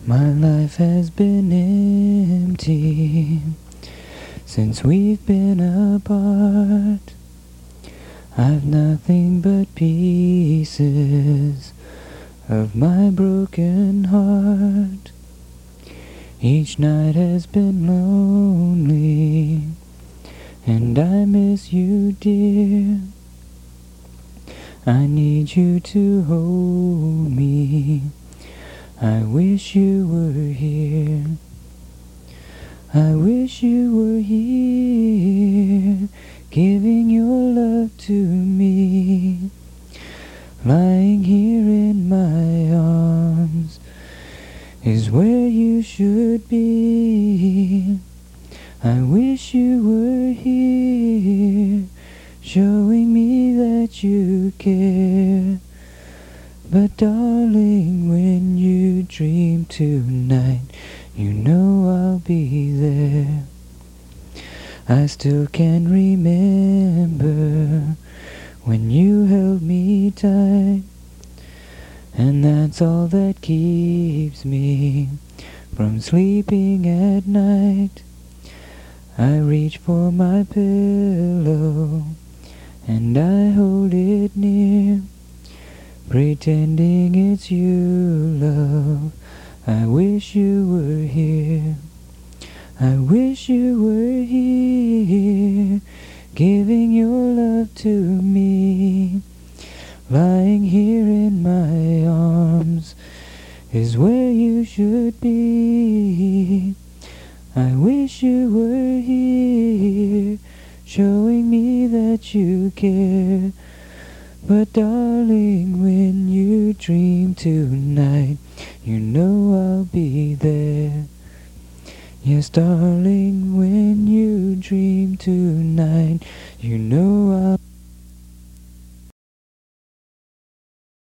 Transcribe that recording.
My life has been empty since we've been apart. I've nothing but pieces of my broken heart. Each night has been lonely, and I miss you, dear. I need you to hold me. I wish you were here. I wish you were here, giving your love to me. Lying here in my arms is where you should be. I wish you were here, showing me that you care. But darling, when you dream tonight, you know I'll be there. I still can remember when you held me tight, and that's all that keeps me from sleeping at night. I reach for my pillow and I hold it near, pretending it's you, love. I wish you were here. I wish you were here, giving your love to me. Lying here in my arms is where you should be. I wish you were here, showing me that you care. But darling, when you dream tonight, you know I'll be there. Yes, darling, when you dream tonight, you know